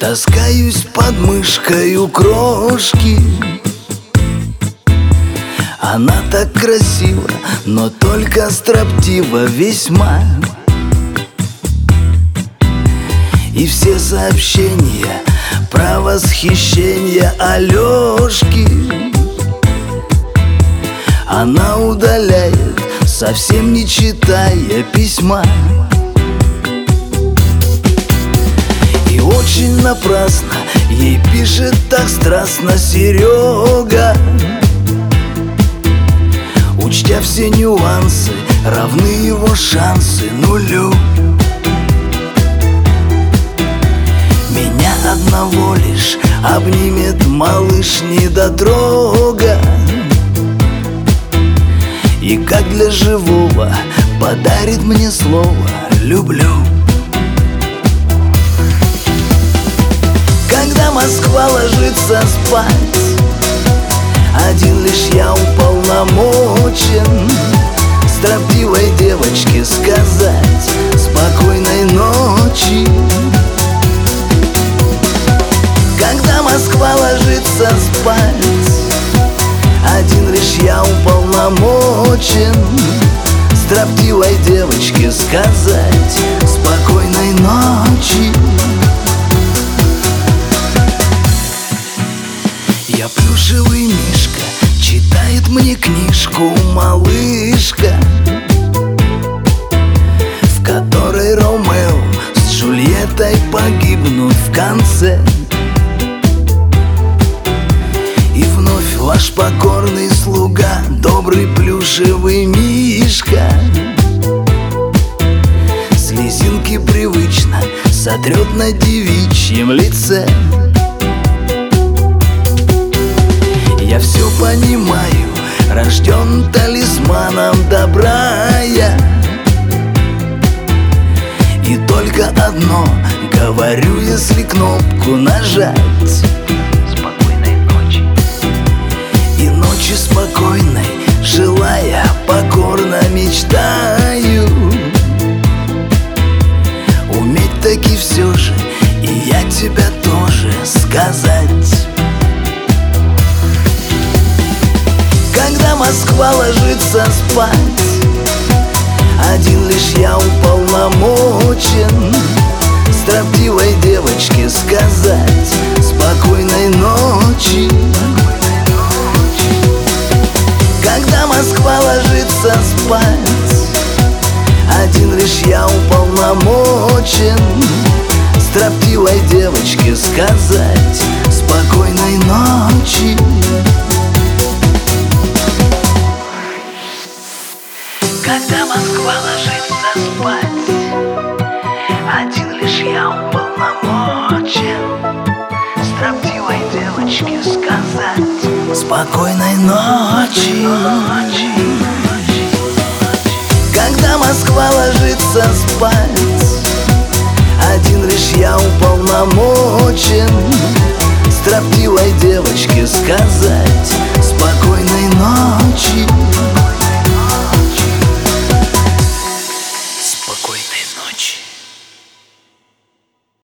Таскаюсь под мышкой у крошки. Она так красива, но только строптива весьма. И все сообщения про восхищение Алёшки она удаляет, совсем не читая письма. И очень напрасно ей пишет так страстно Серега, учтя все нюансы, равны его шансы нулю. Меня одного лишь обнимет малыш недотрога, и как для живого подарит мне слово «люблю». Когда Москва ложится спать, один лишь я уполномочен строптивой девочке сказать спокойной ночи. Когда Москва ложится спать, один лишь я уполномочен строптивой девочке сказать спокойной ночи. Я плюшевый мишка, читает мне книжку малышка, в которой Ромео с Джульеттой погибнут в конце. И вновь ваш покорный слуга, добрый плюшевый мишка, слезинки привычно сотрет на девичьем лице. Я все понимаю, рожден талисманом добра я, и только одно говорю, если кнопку нажать: спокойной ночи. И ночи спокойной, желая, покорно мечтаю уметь таки все же, и я тебя тоже сказать. Когда Москва ложится спать, один лишь я уполномочен строптивой девочке сказать спокойной ночи. Когда Москва ложится спать, один лишь я уполномочен строптивой девочке сказать спокойной ночи. Когда Москва ложится спать, один лишь я уполномочен строптивой девочке сказать спокойной ночи. Когда Москва ложится спать,